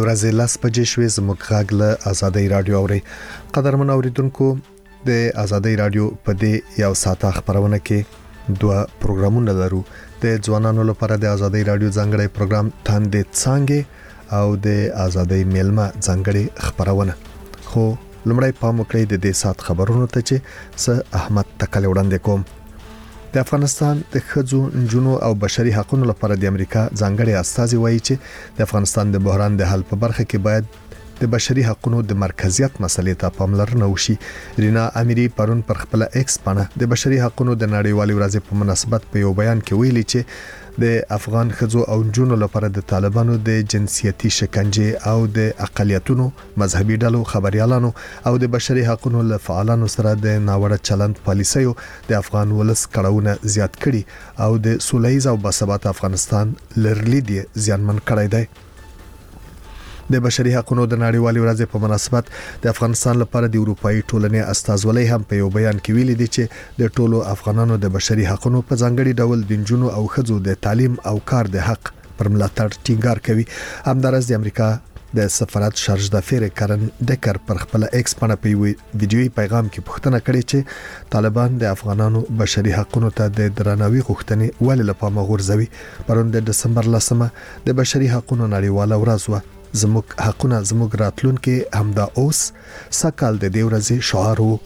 ورځې 10 بجې شوې زموږ غږ له آزادۍ رادیو اوري. قدرمن اوریدونکو د آزادۍ رادیو په دې یو ساعته خبرونه کې دوه پروګرامونه لرو. د ځوانانو لپاره د آزادۍ رادیو ځانګړی پروګرام تاندې څنګه او د آزادۍ میلمه ځانګړی خبرونه. خو لمړی پام وکړئ د دې سات خبرونو ته چې س احمد تکل وړاندې کوم. د افغانستان د ښځو، نجونو او بشري حقوقو لپاره د امریکا ځانګړي استازي وایي چې د افغانستان د بحران د حل په برخه کې باید د بشري حقوقو د مرکزیت مسلې ته پاملرنه وشي. رینا امیری پرون پر خپل ایکس باندې د بشري حقوقو د نړیوالې ورځې په مناسبت په یو بیان کې ویلي چې د افغان ښځو او نجونو لپاره د طالبانو د جنسيتي شکنجه او د اقلیتونو، مذهبي ډلو، خبريالانو او د بشري حقوقو له فعالانو سره د ناوړه چلند پالیسیو د افغان ولس کړهونه زیات کړي او د سولهییز او باثبات افغانستان لرلید زیانمن کړی دی. د بشري حقوقو د نړیوالې ورځې په مناسبت د افغانستان لپاره د اروپאי ټولنې استازولۍ هم په یو بیان کې ویلي دي چې د ټولو افغانانو د بشري حقوقو په ځانګړي ډول د جنونو او ښځو د تعلیم او کار د حق پر ملاتړ ټینګار کوي. همدارس د امریکا د سفارت شارج دافیر کرن ډکر پر خپل ایکس باندې په ویډیوي پیغام کې پوښتنه کړې چې طالبان د افغانانو بشري حقوقو ته د درناوي غوښتنې ولې لپاره غورځوي. پرون د دسمبر 10 د بشري حقوقو نړیواله ورځ و. زموږ حقونه زموږ راتلونکي همدا اوس سکهال د دې ورځې شعار وو.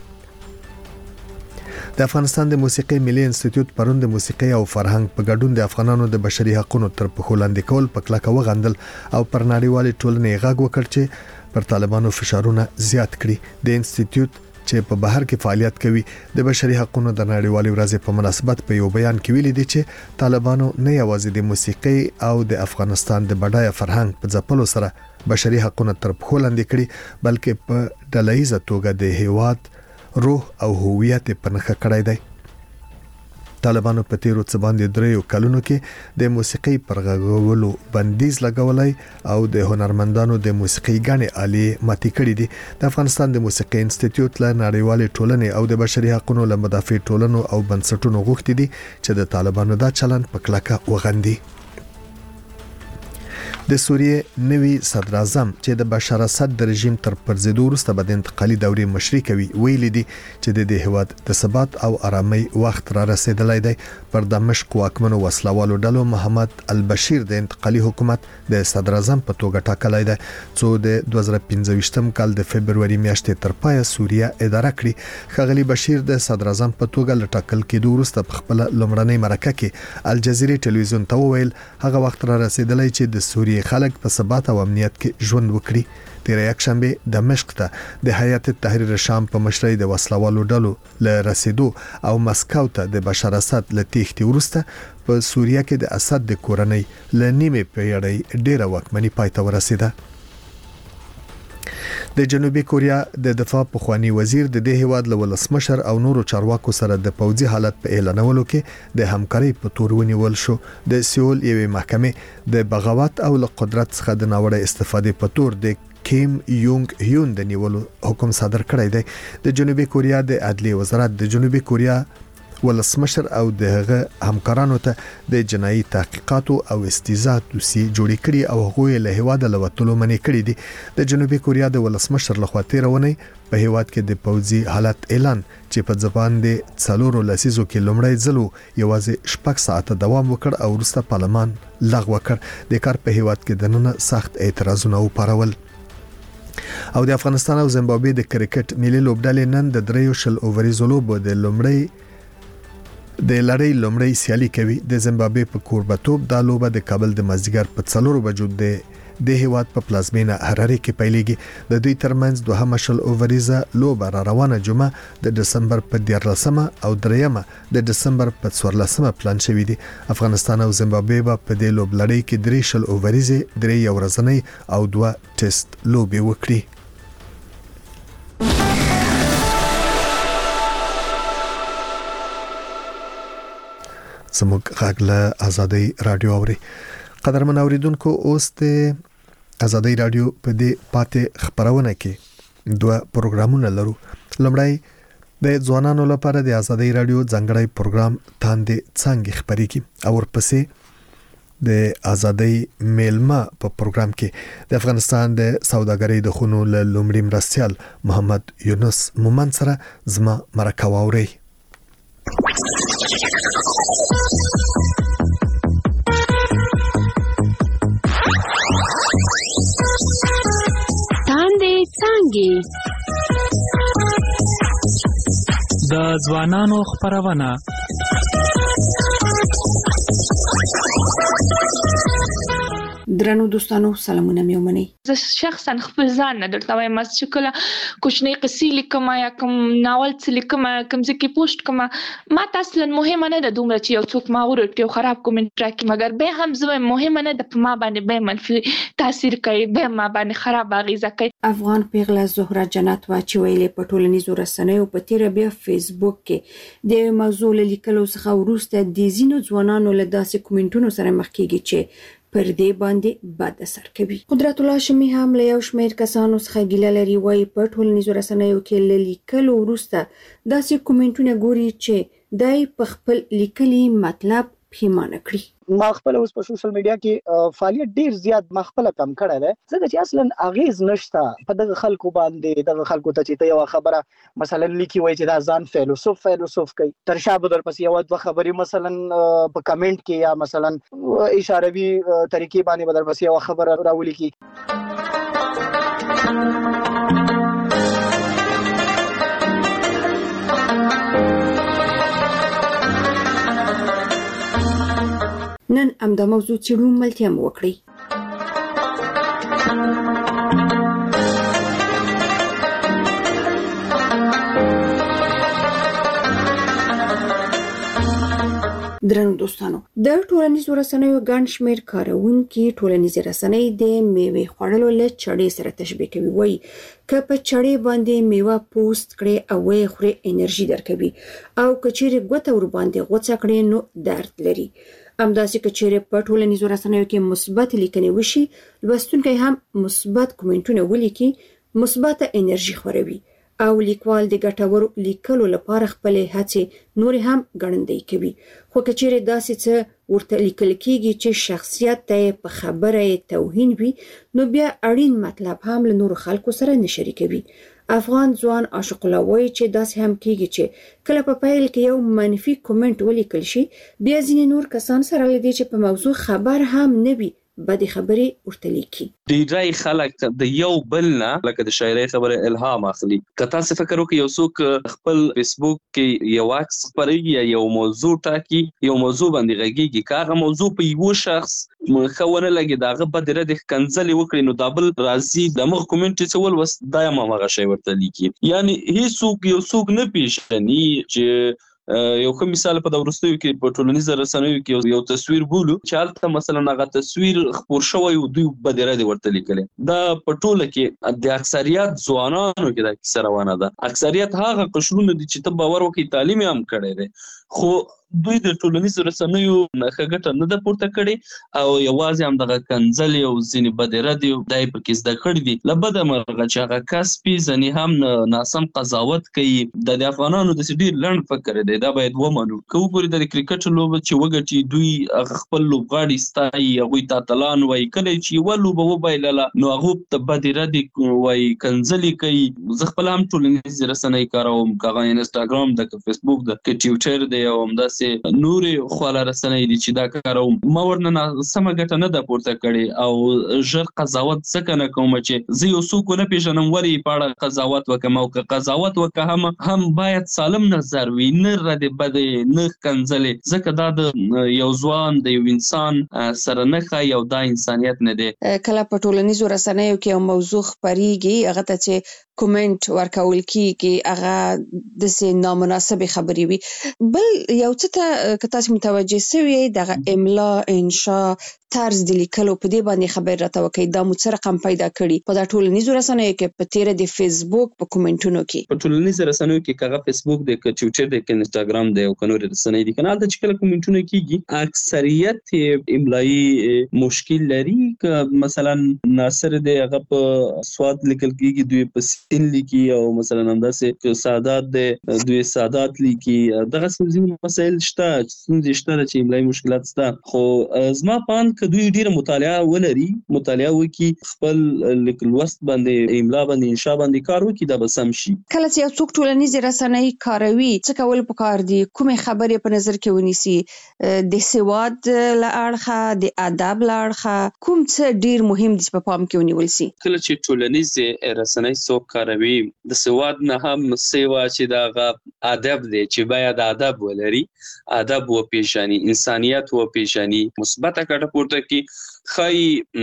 د افغانستان د موسیقي ملي انسټیټیوټ پرون د موسیقي او فرهنګ په ګډون د افغانانو د بشري حقوقو تر پښو لاندې کول په کلکه وغندل او پر نړیوالې ټولنې غږ وکړ چې پر طالبانو فشارونه زیات کړي. د انسټیټیوټ چې په بهر کې فعالیت کوي د بشري حقوقو د نړیوالې ورځې په مناسبت په یو بیان کې ویلي دي چې طالبانو نه یوازې د موسیقي او د افغانستان د بډایه فرهنګ په ځپلو سره بشري حقوقو تر پښو لاندې کړي بلکې په ډلهیزه توګه د هیواد روح او هویت په نښه کړی دی. طالبانو په تیرو څه باندې 3 کلونو کې د موسیقي پر غږولو بندیز لګولای او د هنرمندانو د موسیقي غني آلي ماتي کړی دي. د افغانستان د موسیقي انسټیټیوټ له نړیوالې ټولنې او د بشري حقوقو له مدافع ټولنو او بنسټونو غوښتي دي چې د طالبانو دا چلند په کلکه وغندي. د سوریې نوی صدر اعظم چې د بشار اسد د رژیم تر پرځېدو وروسته به د انتقالي دورې مشري کوي ویلي دي چې د هیواد د ثبات او آرامۍ وخت را رسیدلی دی. پر دمشق واکمنو وسلوالو ډلو محمد البشیر د انتقالي حکومت د صدر اعظم په توګه ټاکلی دی چې د 2015 کال د فبرवरी میاشتې تر پایه سوریه اداره کړي. ښاغلي بشیر د صدر اعظم په توګه لټاکل کېدو وروسته په خپل لومړنۍ مرکه کې الجزیره ټلویزیون ته وویل هغه وخت را رسیدلی چې د سوریه خلک په ثبات او امنیت کې ژوند وکړي. تیر یکشنبه دمشق ته د هیئت تحریر شام په مشرۍ د وسلوالو ډلو له رسیدو او مسکو ته د بشار اسد له تېښتې وروسته په سوریه کې د اسد د کورنۍ له نیمه پیړۍ ډیره واکمني پای ته ورسیده. د جنوبي کوریا د دفاع پخوانی وزیر د دې هیواد له ولسمشر او نورو چارواکو سره د پوځي حالت په اعلانولو کې د همکارۍ په تور ونیول شو. د سیول یوې محکمې د بغاوت او له قدرت څخه د ناوړه استفادې په تور د کیم یونګ هیون د نیولو حکم صادر کړی دی. د جنوبي کوریا د عدلیې وزارت د جنوبي کوریا ولسمشر او دغه همکارانو ته د جنایي تحقیقاتو او استهزاء دوسیې جوړې کړې او هغوی له هیواده لوتلو منې کړې دي. د جنوبي کوریا د ولسمشر لخوا تیرونی په هیواد کې د پوځي حالت اعلان چې په ځبان د 4 لسیزو کې لومړی ځلو یوازې 6 ساعته دوام وکړ او وروسته پارلمان لغوه کړ. د کار په هیواد کې دننه سخت اعتراضونه وپارول. او د افغانستان او زیمبابوې د کرکټ ملي لوبډلې نن د 3 اووريزو لوبو د لړۍ لومړی سیالي کوي. د زیمبابوې په کوربتوب د لوبه د کابل د مازدیګر په 4 بجو د هیواد په پلازمینه حراري کې پیلېږي. د دوی ترمنځ دوهمه شل اووریزه لوبه را روانه جمعه د دسمبر په 13 او دریمه د دسمبر په 14 پلان شوې دي. افغانستان او زیمبابوې په دې لوبلړۍ کې 3 شل اووریزه 3 ورځنۍ او 2 ټیسټ لوبې وکړي. زموږ غږ له آزادۍ رادیو اوري. قدرمن اوریدونکو اوس د آزادۍ رادیو په دې پاتې خبرونه کې دوه پروګرامونه لرو. لومړی د ځوانانو لپاره د آزادۍ رادیو ځانګړی پروګرام تاندې څنګه خبرېږي او ورپسې د ازادۍ میلمه په پروګرام کې د افغانستان د سوداګرۍ د خونو له لومړي مرستيال محمد یونس مومن سره زما مرکه واوري. د ځوانانو خبرونه درنو دوستانو سلامونه مې ومنئ. زه شخصا خپل ځان نه درته وایم چې کله کوچنۍ قصې لیکم یا کوم ناول څه لیکم کوم ځای کې پوسټ کوم ما ته اصلا مهمه نه ده دومره چې یو څوک ما ورټي او خراب کومنټ راکړي، مګر به هم زه مهمه نه ده په ما باندې به منفي تاثیر کوي، به ما باندې خراب اغیزه کوي. افغان پیغله زهره جنت واچي ویلې په ټولنیزو رسنیو په تیر بیا فیسبوک کې د موضوع لیکلو څخه وروسته د زینو ځوانانو له داسې کومنټونو سره مخ کیږي چې پر دې باندې بد اثر کوي. قدرت الله شمی هم له یو شمېر کسانو څخه ګیله لري، وایي په ټولنیزو رسنیو کې له لیکلو وروسته داسې کومنټونه ګوري چې دای په خپل لیکلي مطلب پیمانه کړي. ما خپل اوس په سوشل میډیا کې فعالیت ډیر زیات ما خپل کم کړی دی، ځکه چې اصلا اغیز نشته په دغه خلکو باندې. دغه خلکو ته چې ته یو خبره مثلا لیکي وای چې دا ځان فیلسوف کوي، تر شا به در پس یو دوه خبرې مثلا په کمنټ کې یا مثلا اشاروي طریقې باندې به در پس یو خبره راولي کی. نن امدا موضوع چیرو ملتیا مو وکړي. درنو دوستانو، د ټولنیزو رسنیو ګڼ شمېر کاروونکي ټولنیزې رسنۍ د میوې خوړلو له چړې سره تشبیه کوي. وایي که په چړې باندې میوه پوست کړي او یې خوري انرژي درکوي، او که چیرې ګوته ور باندې غوڅه کړي نو درد لري. همداسې که چیرې په ټولنیزو رسنیو کې مثبت لیکنې وشي، لوستونکی هم مثبت کومنټونه ولیکي، مثبت انرژي خوروي او لیکوال د ګټورو لیکلو لپاره خپل هڅې نور هم ګړندۍ کوي. خو که چیرې داسې څه ورته لیکل کیږي چې شخصیت ته په خبره توهین وي، نو بیا اړین مطلب هم له نور خلکو سره نه شریکوي. افغان ځوان عاشق الله وایي چې داسې هم کیږي چې کله په پیل کې یو منفي کومنټ ولیکل شي، بیا ځینې نور کسان سره لدی چې په موضوع خبر هم نه وي بدی خبرې ورته لیکي. ډیری خلک د یو بل نه لکه د شاعرۍ خبره الهام اخلي. که تاسو فکر وکړئ یو څوک خپل فیسبوک کې یو عکس خپروي یا یو موضوع ټاکي، یو موضوع باندې غږیږي، که هغه موضوع په یو شخص خونه لګي داغه بدره د کنځلې وکړي، نو دابل راضي دمغه کومنټ چې ول وس دایم هغه شی ورته لیکي. یعنی هیڅوک یو څوک نه پیژني چې یو کوم مثال په دورستیو کې په ټولنیزو رسنیو کې یو تصویر بولو چې حالت مثلا هغه تصویر خبر شوی او دوی بدره دی ورته لیکل. دا په ټوله کې د اکثریت ځوانانو کې د کیسه روانه ده. اکثریت هغه قشرونه دي چې ته باور وکړي تعلیم هم کړی دی، خو دوی د ټولنیزو رسنیو نه ښه نه ده پورته کړي او یوازې هم دغه کنځلې او ځینې بدره دي دای په کې زده کړي دي. له بده مرغه چې هغه کس پیژني هم ناسم قضاوت کوي. د افغانانو د ډېر لنډ فکر دی، دا باید ومنو. که وګورئ د کرکټ لوبه چې وګټي دوی هغه خپل لوبغاړي ستایي، هغوی ته اتلان وایي. کله چې یوه لوبه وبایلله نو هغو ته بدره دي وایي، کنځلې کوي. زه خپله هم ټولنیزې رسنۍ کاروم، که هغه انسټاګرام ده، که فیسبوک ده، که ټویټر دی او همداسې نورې خواله رسنۍ دي چې دا کاروم. ما ورنه سمه ګټه نه ده پورته کړې او ژر قضاوت ځکه نه کوم چې زه یو څوک ونه پیژنم ولې په اړه قضاوت وکړم، او که قضاوت وکړم هم باید سالم نظر وي، نه ردې بدې، نه کنځلې، ځکه دا د یو ځوان د یو انسان سره نه ښایي او دا انسانیت نه دی. کله په ټولنیزو رسنیو کې یو موضوع خپریږي، هغه ته چې کومنټ ورکول کیږي هغه د نامناسبې خبرې وي. بل یو څه ته که تاسو متوجه سوي دغه املا، انشا، طرز د لیکلو په دې باندې خبر راته وکړي، دا مو څه رقم پیدا کړي په دا ټولنیزو رسنیو کې په تیر د فیسبوک په کومنټونو کې؟ په ټولنیزو رسنیو کې کغه فیسبوک دی، که ټویټر دی، که انسټاګرام دی او که نور رسنۍ دي، کنه د چې کله کومنټونه کیږي اکثریت املایي مشکل لري. که مثلا ناصر دی هغه په سواد لیکل کیږي، دوی په سین لیکي، او مثلا همداسې که سادات دی دوی سادات لیکي. دغه څه مسایل شته چې املایي مشکلات شته. خو زما پان کدوې ډیره مطالعه ولري، مطالعه وکي، خپل لوست باندې املا باندې انشاء باندې کار وکي، دا به سم شي. کله چې یو څوک ټولنیزې رسنۍ کاروي څه کول پکار دي؟ کومې خبرې په نظر کې ونیسي؟ د سواد له اړخه، د ادب له اړخه کوم څه ډیر مهم دي په پام کې ونیول سي؟ کله چې ټولنیزې رسنۍ څوک کاروي، د سواد نه هم سیوا چې دا ادب دی چې باید ادب ولري، ادب وپیژني، انسانیت وپیژني، مثبته کټه پورته کی خای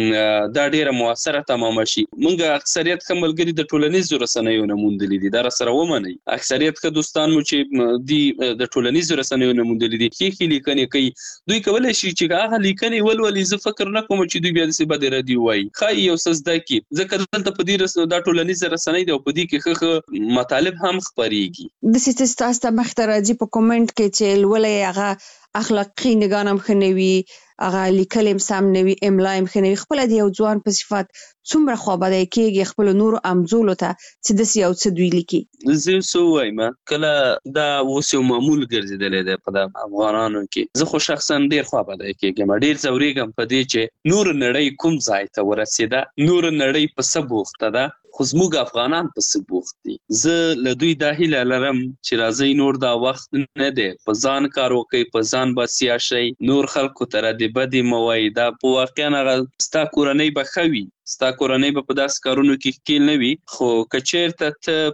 دا ډیره موثره تمام شي. مونږ اکثریت ملګری د ټولنیزو رسنیو نه موندلې دي، دا سره ومني. اکثریت دوستان مو چې دی د ټولنیزو رسنیو نه موندلې دي کې لیکنې کوي، دوی کولای شي چې هغه لیکنې ولولي. زه فکر نه کوم چې دوی بیا د بد ردی وایي، خای یو سزده کی ځکه دلته په دې د ټولنیزو رسنۍ دی او په دې کې مطالب هم خبريږي. د سیستم ته مخترجي په کومنټ کې چې لولې هغه اخلاقی نگانم خنوي، هغه لیکلم سم نوي، املا هم خنوي، خپل د یو ځوان په صفات څومره خوابدای کېږي خپل نور امزولو ته چې د یو څه دوی لیکي. زه سو وایم کله دا اوس یو معمول ګرځیدل دی په افغانانو کې. زه خو شخصا ډیر خوابدای کېږم، ډیر زوريږم په دې چې نور نړۍ کوم ځای ته ورسیده، نور نړۍ په څه بوخته ده، خو زموږ افغانان په څه بوخت دي. زه له دوی دا هیله لرم چې راځي نور دا وخت نه دی، په ځان کار وکړي، په ځان بسیا شي، نور خلکو ته د بدی موایي. دا په واقعا هغه ستا کورنۍ به خوي، ستا کورنۍ به په داس کارونو کې کېل نه وي، خو کچیرته ته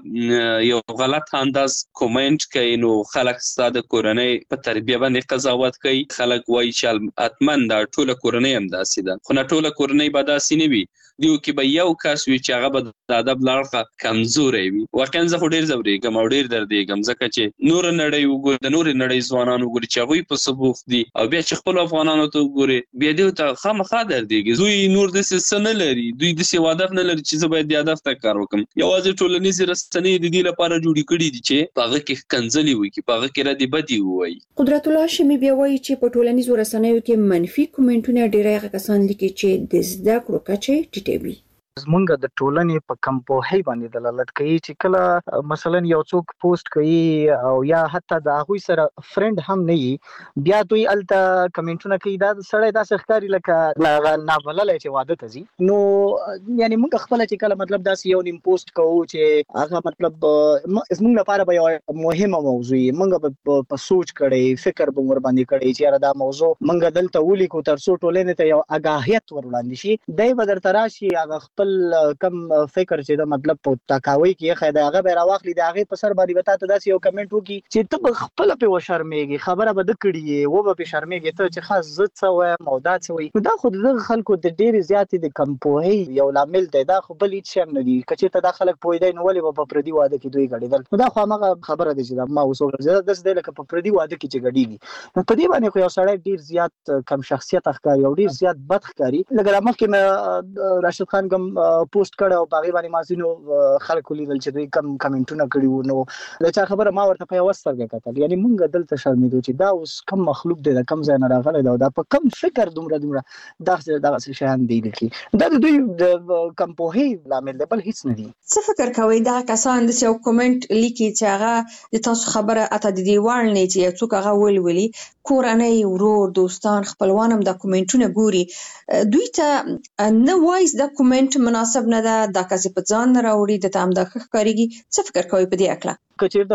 په یو غلط انداز کومنټ کوي نو خلک ستا د کورنۍ په تربیه باندې قضاوت کوي. خلک وایي چې اتمن دا ټوله کورنۍ هم داسې ده، خو نه ټوله کورنۍ به داسې نه وي. دیو کې به یو کس وي چې هغه به د ادب لاړه کمزوري وي. واقعا زه خو ډیر زوريږم او ډیر دردېږم ځکه چې نور نړۍ وګوري، د نور نړۍ ځوانان وګوري چې هغوی په سبوخ دي او بیا چې خپل افغانانو ته وګوري بیا دوی ته خامخا دردېږي. دوی نور داسې نه لري، دوی داسې هدف نه لري چې زه باید د هدف ته کار وکړم. یوازې ټولنیزې رسنۍ د دې لپاره جوړې کړي دي چې په هغه کې کنځلې وکړي، په هغه کې ردې بدې ووایي. قدرت الله هاشمي بیا وایي چې په ټولنیزو رسنیو کې منفي کومنټونه ډېری هغه کسان لیکي چې د زده کړو کچه ټیټوي. زمونږ د ټولنې په کم پوهۍ باندې دلالت کوي چې کله مثلا یو څوک پوسټ کوي او یا حتی د هغوی سره فرند هم نه وي، بیا دوی الته کمنټونه کوي دا سړی داسې ښکاري لکه نابللی چې واده ته ځي. نو یعنی موږ خپله چې کله مطلب داسې یو نیم پوسټ کوو چې هغه مطلب زموږ لپاره به یو مهمه موضوع وي، موږ به په سوچ کړی، فکر به ور باندې کړی چې یاره دا موضوع موږ دلته ولیکو تر څو ټولنې ته یو اګاهیت ور وړاندې شي. دی به درته راشي هغه خپل کم فکر چې دا مطلب په تاکاوي کې خیدا هغه به راواخلي، د هغې په سر باندې به تاسو داسې یو کمنټ وکړي چې ته به خپله پې وشرمېږي، خبره به ده کړي یې و به پې شرمېږي ته چې خاص زه څه وایم او دا څه وایي. نو دا خو د دغه خلکو د ډېرې زیاتې د کم پوهۍ یو لامل دی، دا خو بل هېڅ شی نه دي. که چېرته دا خلک پوهېدی نو ولې به په پردي واده کې دوی ګډېدل؟ نو دا خو هماغه خبره ده چې دا ما اوس وکړل، داسې دی لکه په پردي واده کې چې ګډېږي. نو په دې باندې خو یو سړی ډېر زیات کم شخصیت ښکاري او ډېر زیات بد ښکاري. لکه را مخکې مې راشد خان کوم پوسټ کړی او په هغې باندې ما ځینو خلکو لیدل چې دوی کم کمنټونه کړي وو. نو د چا خبره ما ورته په یوه سترګه کتل، یعنی موږ دلته شرمېدو چې دا اوس کم مخلوق دی، د کم ځای نه راغلی دی او دا په کم فکر دومره دغسې شیان دی لیکي. دا د دوی د کم پوهۍ لامل دی، بل هېڅ نه دي. څه فکر کوئ دغه کسان داسې یو کومنټ لیکي چې هغه د تاسو خبره اته د دې وړ نه چې یو څوک هغه ولولي، کورنۍ، ورور، دوستان، خپلوان هم دا کومنټونه ګوري، دوی ته نه وایي دا کومنټ مناسب نه ده، دا کسې په ځان نه راوړي، د ته هم دا ښه ښکارېږي. څه فکر کوئ په دې هکله؟ که چېرته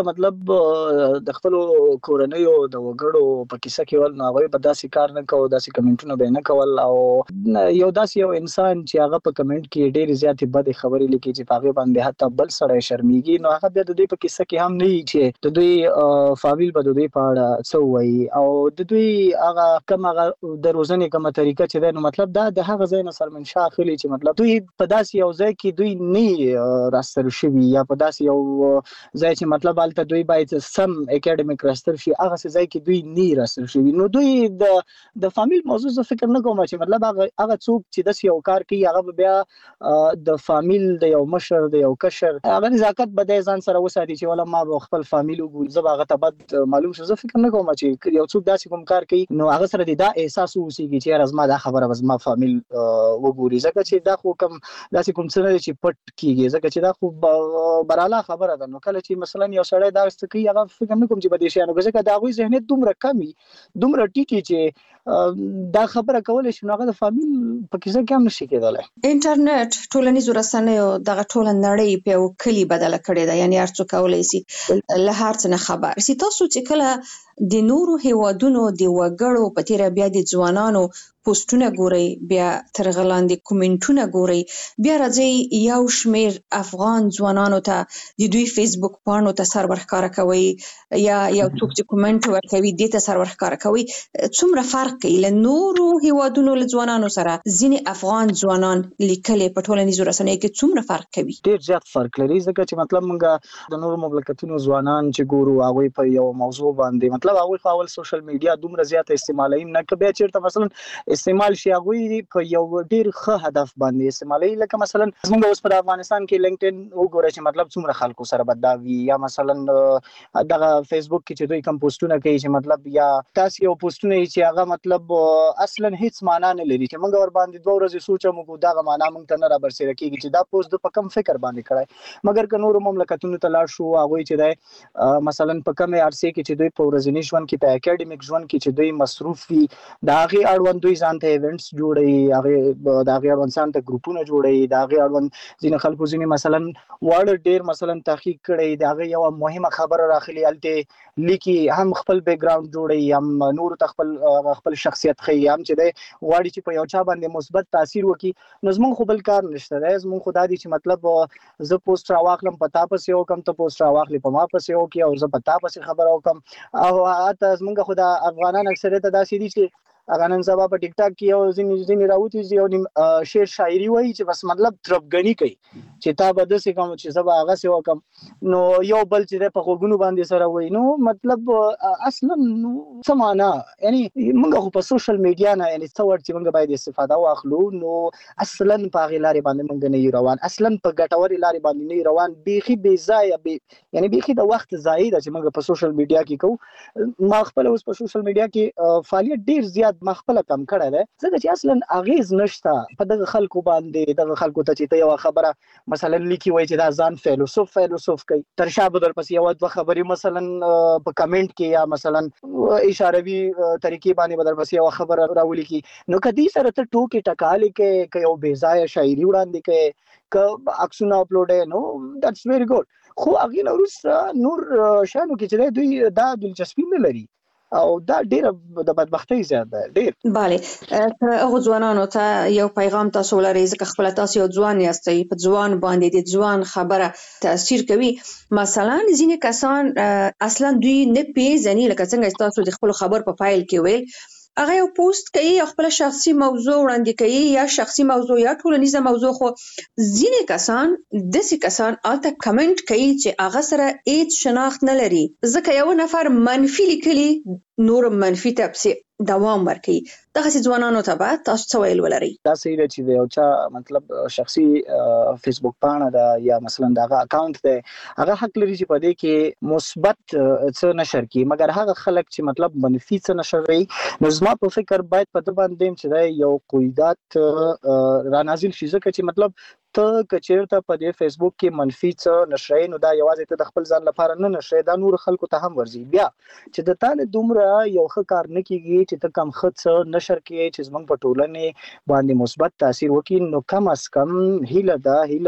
مطلب د خپلو کورنیو د وګړو په کیسه کې ول نو هغوی به داسې کار نه کوو، داسې کمنټونه به یې نه کول. او یو داسې یو انسان چې هغه په کمنټ کې ډېرې زیاتې بدې خبرې لیکي چې په هغې باندې حتی بل سړی شرمېږي، نو هغه بیا د دوی په کیسه کې هم نه وي چې د دوی فامیل به د دوی په اړه څه ووایي او د دوی هغه کوم هغه د روزنې کومه طریقه چې دی، نو مطلب دا د هغه ځای نه سرمنشا اخلي چې مطلب دوی په داسې یو ځای کې دوی نه راستل شوي یا په داسې یو ځای چې مطلب هلته دوی باید سم اکیډمیک راستل شي، هغه ځای کې دوی نه راستل شوي. نو دوی د فامیل موضوع زه فکر نه کوم چې مطلب هغه څوک چې داسې یو کار کوي هغه به بیا د فامیل د یو مشر د یو کشر هغه نزاکت به دی ځان سره وساتي چې ولا ما به خپل فامیل وګوري، زه به هغه ته بد معلوم شم. زه فکر نه کوم چې یو څوک داسې کوم کار کوي نو هغه سره دا احساس واوسېږي چې یاره زما دا خبره به زما فامیل وګوري، ځکه چې دا خو کوم داسې کوم څه نه دی چې پټ کېږي، ځکه چې دا خو براله خبره ده. نو کله چې مثلا مثلا یو سړی دا څه کوي هغه فکر نه کوم چې بده شي نو ځکه دا غوي ذهنیت دومره کمی دومره ټیټي چې دا خبره کول شي نو هغه د فامیل په کیسه کې هم نشي کېدلی. انټرنیټ ټولنیزو رسنیو دغه ټول نړۍ په یو کلی بدله کړې ده، یعنی هر څوک کولای شي له هر څه نه خبر شي. تاسو چې کله د نورو هیوادونو د وګړو په تیر بیا د ځوانانو پوسټونه ګوري، بیا تر غلاندې کومنټونه ګوري، بیا راځي یو شمیر افغان ځوانانو ته د دوی فیسبوک پاڼو ته سر ورښکاره کوي یا یو څوک چې کومنټ ورکوي دې ته سر ورښکاره کوي. څومره فرق کوي له نورو هیوادونو له ځوانانو سره؟ ځینې افغان ځوانان لیکلي په ټولنیزو رسنیو کې څومره فرق کوي؟ ډیر زیات فرق لري ځکه چې مطلب موږ د نورو مملکتونو ځوانان چې ګورو هغه په یو موضوع باندې مطلب هغه خپل سوشل میډیا دومره زیات استعمالوي نه کبه چیرته مثلا استعمال شي هغه په یو ډیر ښه هدف باندې استعمالوي. لکه مثلا موږ اوس په افغانستان کې لینکډین وګورئ چې مطلب څومره خلکو سره بداوي یا مثلا دغه فیسبوک کې چې دوی کوم پوسټونه کوي چې مطلب یا تاسو یو پوسټونه چې هغه مطلب اصلا هیڅ معنا نه لري چې موږ ور باندې دوه ورځې سوچو موږ دغه معنا موږ ته نه را برسېره کیږي چې دا پوسټ په کم فکر باندې کړای. مګر که نور مملکتونو ته لاړ شو هغه چې دا مثلا په کم عرصه کې چې دوی په ورځنی ژوند کې په اکیډمیک ژوند کې چې دوی مصروف وي دا غي اړوند دوی ځان ته ایونټس جوړي، هغه دا غي اړوند ځان ته ګروپونه جوړي، دا غي اړوند ځینې خلکو ځینې مثلا وړ ډیر مثلا تحقیق کړي دا غي یو مهمه خبره راخلي الته لیکي هم خپل بیک گراوند جوړي هم نور خپل شخصیت خي هم چې دی غواړي چې په یو چا باندې مثبت تاثیر وکړي. نو زمون خو بل کار نشته دی، زمون خو دا دي چې مطلب زه پوسټ راواخلم پتا پس یو کم ته پوسټ راواخلې په ما پس یو کې او زه پتا پس خبره وکم. او اته زمونږ خو د افغانان اکثریت داسې دي چې هغه نن سبا په ټیک ټاک کې یو ځینې راوتی یو شعر شاعري وایي چې بس مطلب تربګنی کوي چې تا به داسې کوم چې زه به هغه څه وکم نو یو بل چې په غوږونو باندې سره وایي نو مطلب اصلا څه معنا. یعنی موږ خو په سوشل میډیا نه یعنی څه ورته موږ باید استفاده واخلو نو اصلا په غی لارې باندې موږ نه روان، اصلا په ګټوري لارې باندې نه روان، بيخي بې ځای یعنی بيخي د وخت ضایع ده چې موږ په سوشل میډیا کې کوو. ما خپل اوس په سوشل میډیا کې فعالیت ډیر زیات ما خپل کم کړی دی ځکه چې اصلا اغیز نشته په دغه خلکو باندې. دغه خلکو ته چې ته یو خبره مثلا لیکي وای چې دا ځان فیلسوف کوي تر شا بدل پس یو د خبرې مثلا په کمنټ کې یا مثلا اشاروي طریقې باندې بدل پس یو خبره راولي کی نو کدي سره ته ټوکی ټکالې کې یو بې ځای شاعري وړاندې کې ک عکسونه اپلوډ نو دټس ویری ګډ. خو هغه نور شانو کې چې دوی دا دلچسپي نه لري او دا ډیر د بدبختی زیات ده ډیر. bale هغه ځوانانو ته یو پیغام تاسو لرئ ځکه خپل تاسو یو ځوان یاستئ په ځوان باندې د ځوان خبره تاثیر کوي. مثلا ځینې کسان اصلا دوی نه پیژني لکه څنګه تاسو د خپل خبر په فایل کې ویل هغه یو پوسټ کوي یا خپل شخصي موضوع وړاندې کوي یا شخصي موضوع یا ټولنیزه موضوع، خو ځینې کسان داسې کسان الته کمنټ کوي چې هغه سره هیڅ شناخت نه لري ځکه یو نفر منفي لیکلي نور منفي تپسي دوام ورکوي. دغه ځوانانو ته به تاسو څه ویل ولرئ؟ دا صحیح دی چې یو چا مطلب شخصي فیسبوک پاڼه ده یا مثلا دغه اکاونټ ده هغه حق لري چې په دې کې مثبت څه نشر کړي، مګر هغه خلک چې مطلب منفي څه نشر کوي نو زما په فکر باید په دې باندې چې یو قیودات را نازل شي ځکه چې مطلب ته کچیرته په دې فیسبوک کې منفي څه نشرې نو دا یوازې ته د خپل ځان لپاره نه نشرې دا نور خلکو ته هم ورځي. بیا چې د تانه دومره یو ښه کار نه کیږي چې ته کم څه نشر کې چې زمونږ په ټولنه باندې مثبت تاثیر وکړي نو کم از کم هیله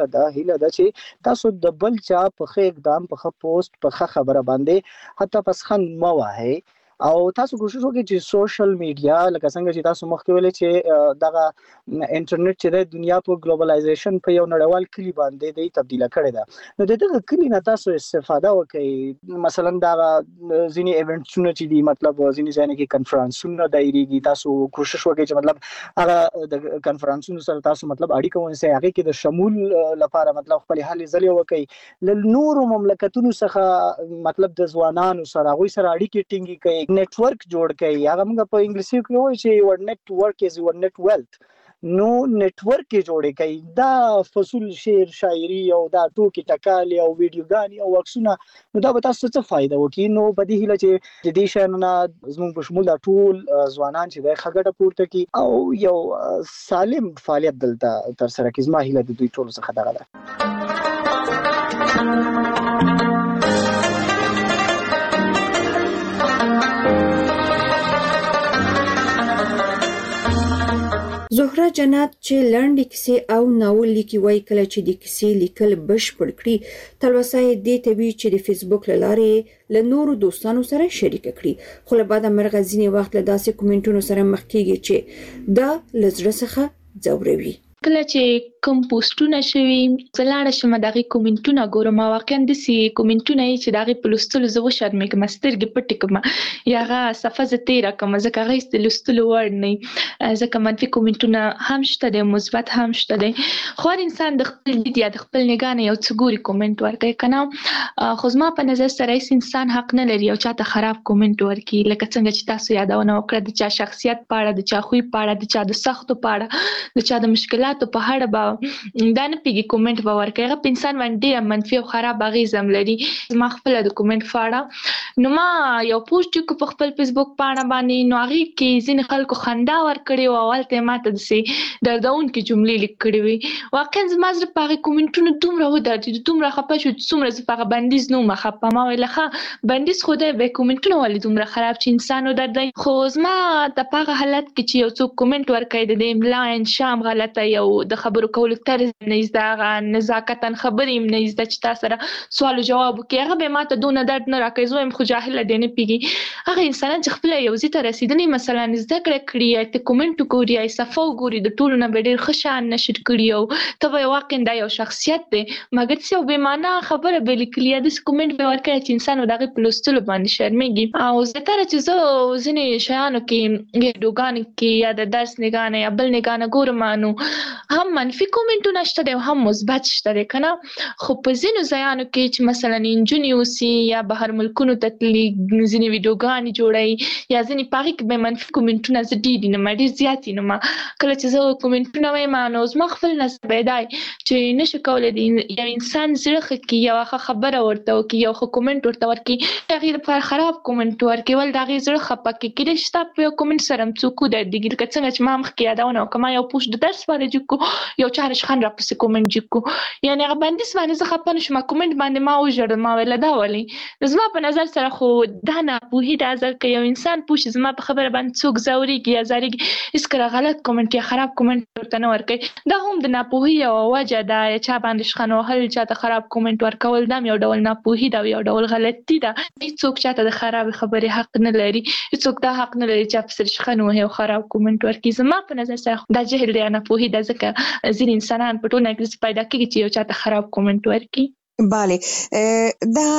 ده چې تاسو د بل چا په ښه اقدام په ښه پوسټ په ښه خبره باندې حتی پس خن مو وای او تاسو کوشش وکړئ چې سوشل میډیا لکه څنګه چې تاسو مخکې ویل چې دغه انټرنیټ چې د دنیا په ګلوبلایزیشن په یو نړیوال کلی باندې د تبدیل کړی ده نو دغه کلی نه تاسو استفاده وکړئ. مثلا دا ځینی ایونټونه چې دي مطلب ځینی ځای کې کنفرانسونه دایریږي تاسو کوشش وکړئ چې مطلب هغه د کنفرانسونو سره تاسو مطلب اړیکه ونیسئ هغه کې د شمول لپاره مطلب خپل هلې ځلې وکړئ ل نور مملکتونو څخه مطلب د ځوانانو سره هغه سره اړیکې ټینګې کړئ نیټورک جوړ کړئ. هغه موږ په انګلیسي کې وایي چې یو نیټورک از یور نیټ ویلث نو نیټورک جوړ کړئ. دا فصول شعر شاعري او دا ټوکی ټکالې او ویډیوګانې او عکسونه نو دا به تاسو څه فائدہ وکړي. نو په دې هیله چې د دې شانونه زموږ په شمول دا ټول ځوانان چې د خګټه پورته کی او یو سالم فعالیت دلته تر سره کی زما هیله د دوی ټول څخه دغه ده. جنات چې لنډې کیسې او ناول لیکي وای کله چې د کیسې لیکل بشپړ کړي تلوسه دې طبي چې د فیسبوک لاره له نورو دوستانو سره شریک کړي خو له بعد مرغه ځینې وخت له داسې کومنټونو سره مخ کیږي چې دا لزړه څخه ځوروي کله چې کوم پوسټونه شوي زلاړه شم دغه کومنټونه ګورم واقعا د سي کومنټونه چې دغه پلوستلو زو شرمېږم سترګې پټې کوم یاغه صفه ز تیر کوم ځکه غي ستلستلو ور نه ځکه منفي کومنټونه هم شته د مثبت هم شته دي خو انسان د خپل دید یا د خپل نگاه نه یو څګوري کومنټ ورکړي کنه خو زما په نظر سره انسان حق نه لري او چاته خراب کومنټ ورکړي لکه څنګه چې تاسو یادونه وکړه د چا شخصیت پاړه د چا خوې پاړه د چا د سختو پاړه د چا د مشکلات په هړه با دا نه پیږي کومنټ باور کوي هغه انسان باندې منفي او خراب اغیزم لري ما خپل د کومنټ فاړه نو ما یو پوسټ کو په خپل فیسبوک پاڼه باندې نو هغه کې ځین خلکو خندا ور کړی او اولته ماته د سي دردون کې جملې لیکړې وي واقعا زما زړه په کومنټونو دومره ودرېد دومره خپه شو څومره زه په بندیز نو ما خپه ما ویلخه بندیز خوده به کومنټونو ولې دومره خراب چې انسان ودرې خو زما د پاغه حالت کې چې یو څوک کومنټ ور کوي د املا انشام غلطه یو د خبرو کولو طرز نه زده نزاکتن خبرې نه زده چې تاسو سره سوال جواب کوي هغه به ماته دونه درد نه راکوي زه هم خو جاهل دی نه پیږي هغه انسان چې خپل یو ځای ته رسیدنی مثلا زده کړی ته کومنټ کوي یا صفه وګوري د ټولو نه ډېر خشان نشر کړی او ته واقعا دا یو شخصیت دی مګر څه به معنا خبره به لیکلی د کومنټ به ورکړي چې انسان دغه پلوستلو باندې شرمېږي او زه تر چې زه ځینې شیانو کې ویډیوګان کې یا د درس نگانه یا بل نگانه ګورم نو هم منفي کومنټونه شته او هم مثبت شته کنه خو په ځینو ځایانو کې چې مثلا انجینیوسي یا بهر ملکونو ته تللي ځینې ویډیوګانې جوړي یا ځینې پاغي کې به منفي کومنټونه زدي نه مډي زیاتی نه ما کله چې زه کومنټونه وایم نو زما خپل نسب دی چې نشه کولای دی یو انسان زړه کې یو خبره ورته او کې یو کومنټ ورته ورکي هغه په خراب کومنټ ورکي ول دغه زړه خپه کې کله چې تاسو یو کومنټ سره څوک د دګل کڅنګ چې ما مخ کې یادونه کوم یو پوسټ د درس باندې جو یو چارش خان را پسې کومنټ جکو یعنی هغه باندې سمانه زه خپل شم کومنټ باندې ما وژړ ما ویل دا ولي زما په نظر سره خو دا نه په هیڅ ازل کې یو انسان پوښ زما په خبره باندې څوک زوريږي یا زاريږي اس کړه غلط کومنټ یا خراب کومنټ ورته نه ورکړي دا هم د ناپوهي او وجه دا چا باندې شخنو هل چاته خراب کومنټ ورکول دا یو ډول ناپوهي دا یو ډول غلطي ده هیڅوک چاته د خراب خبره حق نه لري هیڅوک دا حق نه لري چې په شخنو هي خراب کومنټ ورکړي زما په نظر سره دا جهل دی نه پوهي دا ځکه ځین انسانان په ټولنه کې پیدا کیږي چې یو چاته خراب کومنټ ورکړي bale دا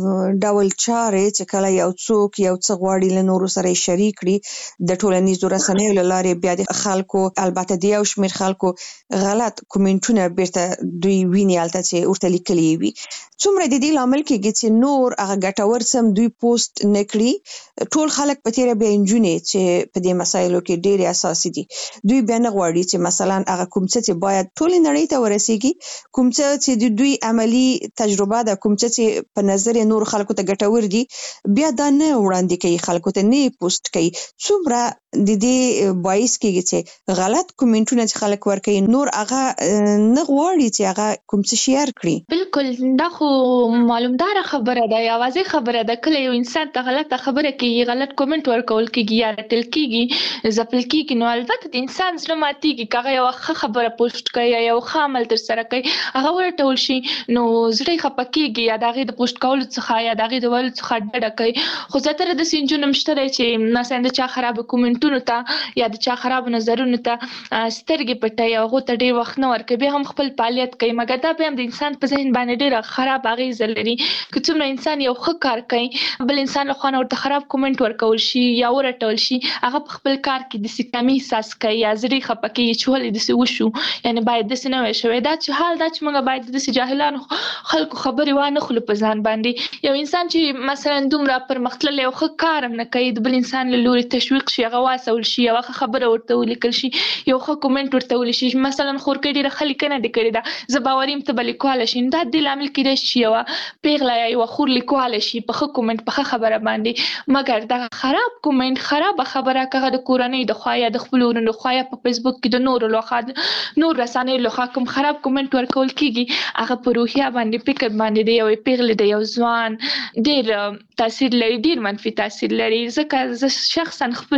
ډول چارې چې کله یو څوک یو څه غواړي له نورو سره شریک کړي د ټولنیزو رسنیو لارې بیا د خلکو البته د یو شمېر خلکو غلط کومنټونه بیرته دوی ویني الته چې ورته لیکلي وي څومره د دې لامل کېږي چې نور هغه ګټور سم دوی پوسټ نکړي ټول خلک په تیره بیا انجونې چې په دې مسایلو کې ډېر اساسي دي دوی بیا نه غواړي چې مثلا هغه کوم څه چې باید ټول نړۍ ته ورسیږي کوم څه چې دوی عملی تجربه د کوم چې په نظر نور خلکو ته ګټور دي بیا دا نه وړاندې کوي خلکو ته نه پوسټ کوي څومره د دې باعث کېږي چې غلط کومنټونه چې خلک ورکوي نور هغه نه غواړي چې هغه کوم څه شیر کړي بالکل دا خو معلومدار خبره ده یا واضح خبره ده کله یو انسان ته غلطه خبره کوي غلط کومنټ ورکول کېږي یا رټل کېږي ځپل کېږي نو البته د انسان زړه ماتېږي کله یو خبره پوسټ کوي یا یو عمل تر سره کوي هغه ورټول شي نو زړه خپه کېږي یا دغه د پوسټ کولو څخه یا دغه د ول څخه ډډه کوي خو زه د سینجو نمشته چې مثلا د چا خراب کومنټونو ته یا د چا خراب نظرونو ته سترګې پټي او ته ډېر وخت نه ورکوي به هم خپل فعالیت کوي مګر دا به هم د انسان په ذهن باندې ډېر خراب اغیز لري که څومره انسان یو ښه کار کوي بل انسان له خوا ورته خراب کومنټ ورکول شي یا ورټول شي هغه په خپل کار کې د سکامي احساس کوي یا زړه خپه کوي چې ولې د څه وشو یعنی باید د څه نه وشوي دا چې حال دا چې موږ باید د جاهلانو خلکو خبرې وانه خلو په ځان باندې یو انسان چې مثلا دومره پرمختللی او ښه کار هم نه کوي د بل انسان له لوري تشویق شي هغه واسول شي هغه خبره ورته ولیکل شي یو ښه کومنټ ورته ولیکل شي مثلا خورکې ډېره خلک نه دي کړی دا زه باوریم ته به لیکواله شي دا د لامل کېدای شي یوه پیغله یا یوه خور لیکواله شي په ښه کومنټ په ښه خبره باندې مګر دغه خراب کومنټ خرابه خبره که د کورنۍ د خوا یا د خپلو ورونو د خوا یا په فیسبوک کې د نورو لخوا نور رسنیو لخوا کوم خراب کومنټ ورکول کېږي هغه په روحیه باندې فکر باندې د یو پیغلې د یو ځوان ډېر تاثیر لري ډېر منفي تاثیر لري ځکه زه شخصا خپل ځان نه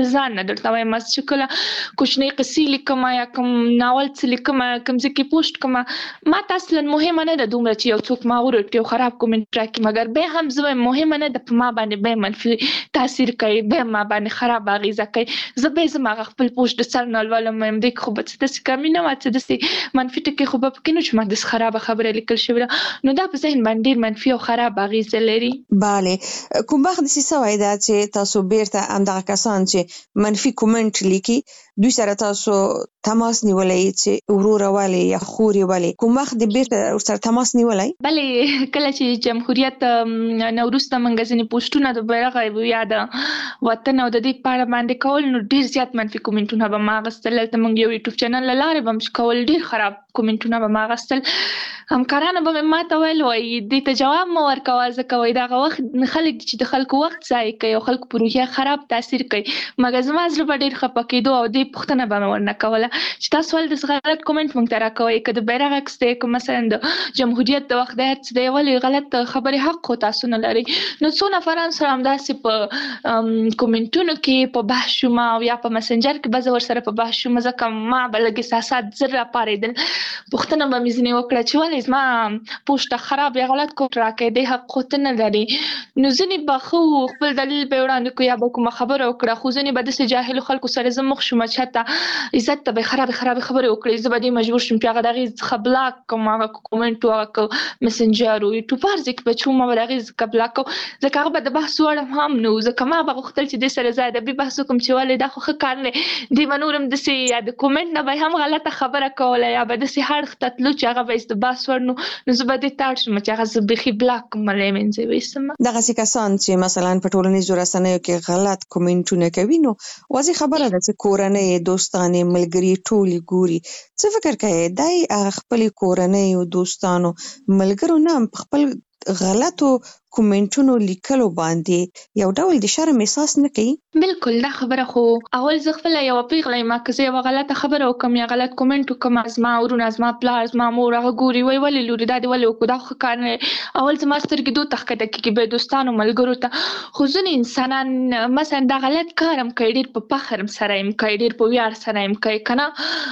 درته وایم چې کله کوچنی قصې لیکم یا کوم ناول څه لیکم کوم ځای کې پوسټ کوم ما ته اصلا مهمه نه ده دومره چې یو څوک ما ورټي او خراب کومنټ راکړي مګر به هم زه مهمه نه ده په ما باندې به منفي تاثیر کوي به ما باندې خراب اغیزه کوي زه به زما خپل پوسټ د سر نه ولولم دې خو به څه کمی نه واڅ د منفي ټکي خو به پکې نه چې ما د خراب خبره لیکل شوی نو دا په ذهن باندې ډیر منفي او خراب اغیزه لري. bale کوم وخت د سوي دا چې تاسو بیرته همدغه کسان چې منفي کومنټ لیکي دوی سره تاسو تماس نیولای چې ورور والی یا خوري والی کوم وخت د بیرته سره تماس نیولای بلې کله چې جمهوریت نوروز ته منځ ځنې پوسټونه د بیرغ یا د وطن او د دې پاړه باندې کول نو ډیر زیات منفي کومنټونه به ما غستل ته موږ یو یوټیوب چینل لاره به کول ډیر خراب کومنټونه به ما غستل همکارانو به ما ته ویل وای دې ته جواب مو ورکوه ځکه وای دغه وخت خلک چې د خلکو وخت ضایع کوي او خلکو پر روحیه خراب تاثیر کوي مګر زما زړه به ډیر خپه کېدو او دې پوښتنه به مې ورنه کوله چې تاسو ول د غلط کومنټ مونږ ته راکوئ که د بیرغ عکس دی که مثلا د جمهوریت د وخت د هڅ دی ولې غلط خبرې حق خو تاسو نه لرئ نو څو نفران سره همداسې په کومنټونو کې په بحث شوم او یا په مسنجر کې به زه ورسره په بحث شوم ځکه ما به لږ احساسات زر راپارېدل پوښتنه به مې ځینې وکړه چې ولې زما پوسټ خراب یا غلط کومنټ راکړی دی حق خو ته نه لري نو ځینې به خو خپل دلیل به وړاندې کړو یا به کومه خبره وکړه خو ځینې به داسې جاهلو خلکو سره زه مخ شوم چې حتی عزت ته به خرابې خبرې وکړي زه به دې مجبور شم چې هغه د هغې څخه بلاک کړم هغه کومنټ او هغه مسنجر او یوټیوب هر ځای کې به چې وم به د هغې څخه بلاک کړم ځکه هغه به د بحث وړ هم نه و ځکه ما به غوښتل چې دې سره زه ادبي بحث وکړم چې ولې دا خو ښه کار نه دی به نور هم داسې یا د کومنټ نه به هم غلطه خبره کوله یا به داسې اړخ ته تلو چې هغه به د بحث وړ نو زه به دې ته اړ شم چې هغه زه بیخي بلاک کړم له منځه یې ویستم دغسې کسان چې مثلا په ټولنیزو رسنیو کې غلط کومنټونه کوي نو واضح خبره ده چې کورنۍ دوستانې ملګري ټولې ګوري څه فکر کوئ دی خپلې کورنۍ او دوستانو ملګرو نه خپل غلطو کومنټونو لیکلو باندې یو ډول د شرم احساس نه کوي بالکل دا خبره خو اول زه خپله یوه پیغله یم که زه یوه غلطه خبره وکړم یا غلط کومنټ وکړم زما ورونه زما پلار زما مور هغه ګوري وایي ولې لورې دا دې ولې وکړو دا خو ښه کار نه اول زما سترګې دوه تښکته کېږي به دوستانو ملګرو ته خو ځینې انسانان مثلا دا غلط کار هم کوي ډېر په فخر سره هم کوي ډېر په ویاړ سره هم کوي که نه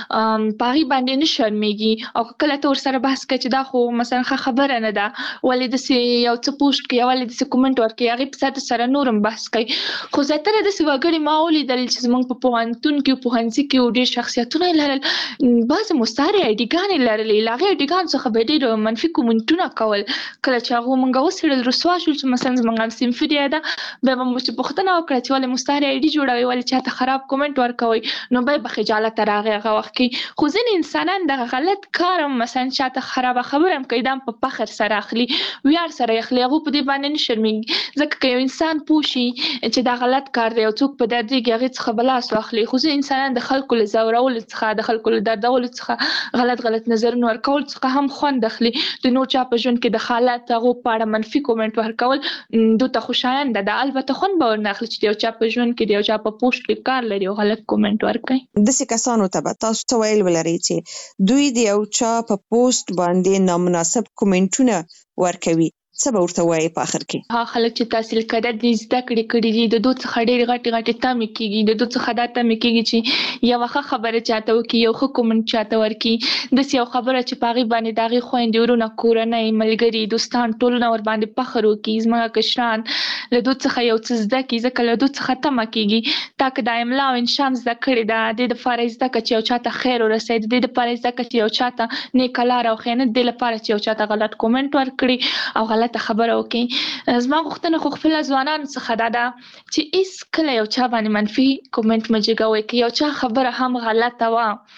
په هغې باندې نه شرمېږي او کله ته ورسره بحث کوې چې دا خو مثلا ښه خبره نه ده ولې داسې یو څه پوسټ کوي ولې داسې کومنټ ورکوي هغې په ساده سره نور هم بحث کوي خو زیاتره داسې وګړي ما ولیدل چې زموږ په پوهنتون کې پوهنځي کې ډېر شخصیتونه یې لرل بعضې مستعارې ایډیګانې لرلې له هغې ایډیګانو څخه به ډېر منفي کومنټونه کول کله چې هغو موږ وڅېړل رسوا شول چې مثلا زموږ هم صنفي دی ده بیا به مو چې پوښتنه وکړه چې ولې مستعارې ایډي جوړوئ ولې چاته خراب کومنټ ورکوئ نو بیا به خجالته راغی هغه وخت کې خو ځینې انسانان دغه غلط کار هم مثلا چاته خرابه خبره هم کوي دا هم په فخر سره اخلي ویاړ سره یې اخلي هغوی په دې باندې نه شرمېږي ځکه که یو انسان پوه شي چې دا غلط کار دی او څوک په دردېږي هغې څخه به لاس واخلي خو ځینې انسانان د خلکو له ځورولو څخه د خلکو له دردولو څخه غلط نظرونه ورکول څخه هم خوند اخلي د نور چا په ژوند کې د حالت هغو په اړه منفي کومنټ ورکول دوی ته خوشاینده ده البته خوند به ورنه اخلي چې د یو چا په ژوند کې د یو چا په پوسټ کې کار لري او غلط کومنټ ورکوي داسې کسانو ته به تاسو څه ویل ولرئ چې دوی د یو چا په پوسټ باندې نامناسب کومنټونه ورکوي څه به ورته وایي په آخر کې هغه خلک چې تحصیل کده دي زده کړي دي د دوی څخه ډېرې غټې تمې کېږي د دوی څخه دا تمې کېږي چې یوه ښه خبره چاته وکړي یو ښه کومنټ چاته ورکړي داسې یو خبره چې په هغې باندې د هغې خویندې ورونه کورنۍ ملګري دوستان ټولونه ورباندې فخر وکړي زموږ کشران له دوی څخه یو څه زده کړي ځکه له دوی څخه تمه کېږي تا که د املا او انشا هم زده کړې ده د دې دپاره یې زده کړه چې یو چاته خیر ورسوي د دې دپاره یې زده کړه چې یو چاته نیکه لاره وښیي نه د دې لپاره چې یو چاته غلط کومنټ ورکړي او غلطه خبره وکړي زما غوښتنه خو خپله ځوانانو څخه دا ده چې هېڅکله یو چا باندې منفي کومنټ مه جګوئ که یو چا خبره هم غلطه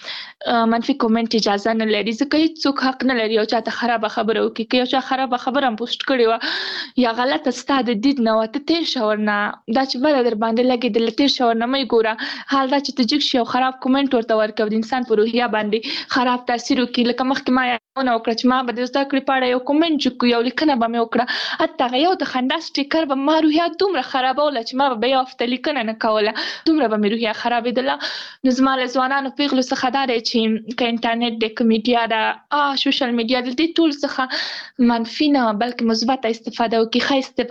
وه منفي کومنټ اجازه نه لري ځکه هېڅوک حق نه لري یو چاته خرابه خبره وکړي که یو چا خرابه خبره هم پوسټ کړې وه یا غلطه ستا د دید نه وه ته تېر شه ورنه دا چې بله در باندې لګېدله تېر شه ورنه مه یې ګوره حال دا چې ته جګ شي او خراب کومنټ ورته ورکوي د انسان په روحیه باندې خراب تاثیر وکړي لکه مخکې ما یادونه وکړه چې ما به د زده کړې په اړه یو کومنټ جګ کړو یو لیکنه به مې وکړه حتی هغه یو د خندا سټیکر به ما روحیه دومره خرابوله چې ما به یو هفته لیکنه نه کوله دومره به مې روحیه خرابېدله نو زما له ځوانانو پیغلو څخه دا دی چې که انټرنټ دی که میډیا ده سوشل میډیا د دې ټول څخه منفي نه بلکې مثبته استفاده وکړي ښه استفاده